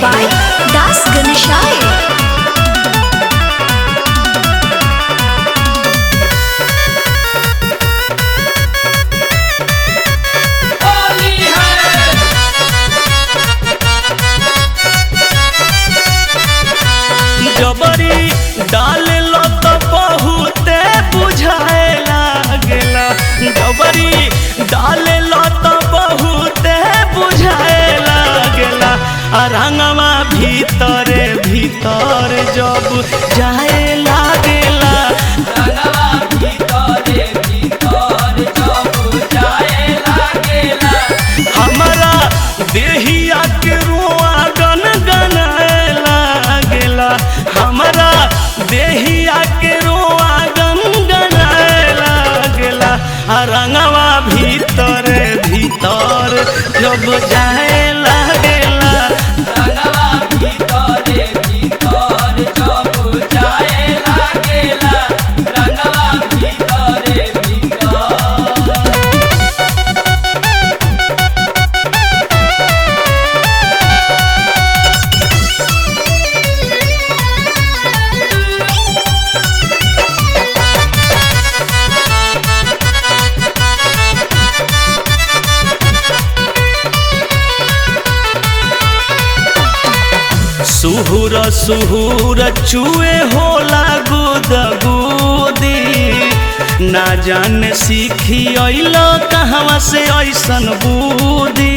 by Das Ganeshai. जबरी डाल लो तो बहुते बुझाए लागेला। जबरी डाल लो तो बहुते बुझाए लागेला। रंगवा भीतरे भीतर जब जाए लागेला। रंगवा भीतरे भीतर जब जाए लागेला। हमारा देहिया के रुआ गन गनाए लागेला। हमारा देहिया के रुआ गन गनाए लागेला। रंगवा भीतर भीतर जब जाए लागेला। रंगवा भीतर भीतर जब जाए लागेला। रंगवा भीतर भीतर सुहुर सुहुर चुए होला गुद गुदी। ना जान सीखी अइल कहवा से ऐसन बुद्धि।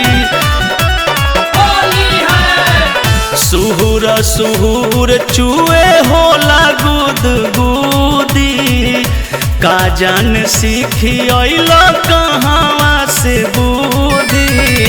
सुहुर सुहुर चुए होला गुद गुदी। का जान सीखी अइल कहवा से बुद्धि।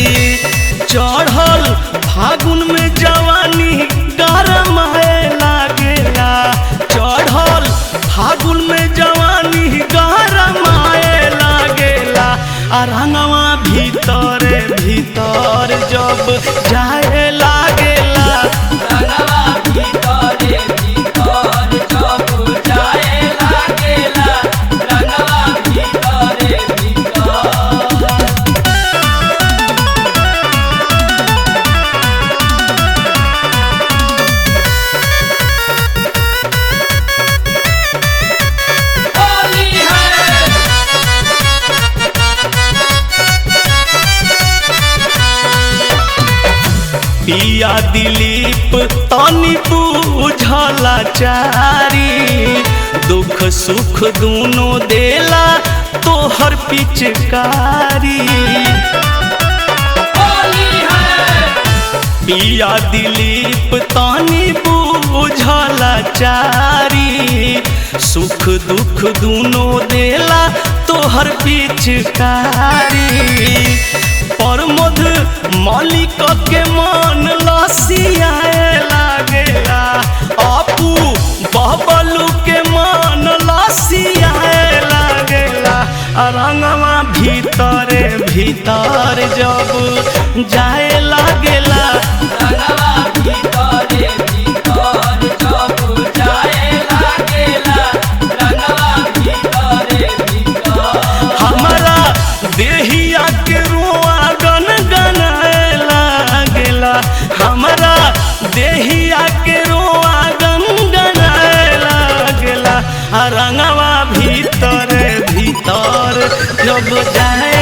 चढ़ल फागुन में जवानी गरमाए लागेला। चढ़ल फागुन में जवानी गरमाए लागेला। रंगवा भीतर भीतर जब जाए लागेला। रंगवा भीतर भीतर जब जाए लागेला। रंगवा भीतर भीतर पिया दिलीप तनी बुझला चारी। दुख सुख दूनो देला तोहर पिचकारी। पिया दिलीप तनी बुझला चारी। सुख दुख दूनो देला तोहर पिचकारी। प्रमोद मालिक के मन लसियाए लागेला। अपू बबलू के मन लसियाए लागेला। रंगवा भीतर भीतर जब जाए लागेला। रंगवा भीतर भीतर जब जाए लागेला। रंगवा भीतर भीतर हमारा देहिया के रुआ गन गनाए लागेला। हमारा देहिया के रुआ गन गनाए लागेला। रंगवा भीतर भीतर जब जाए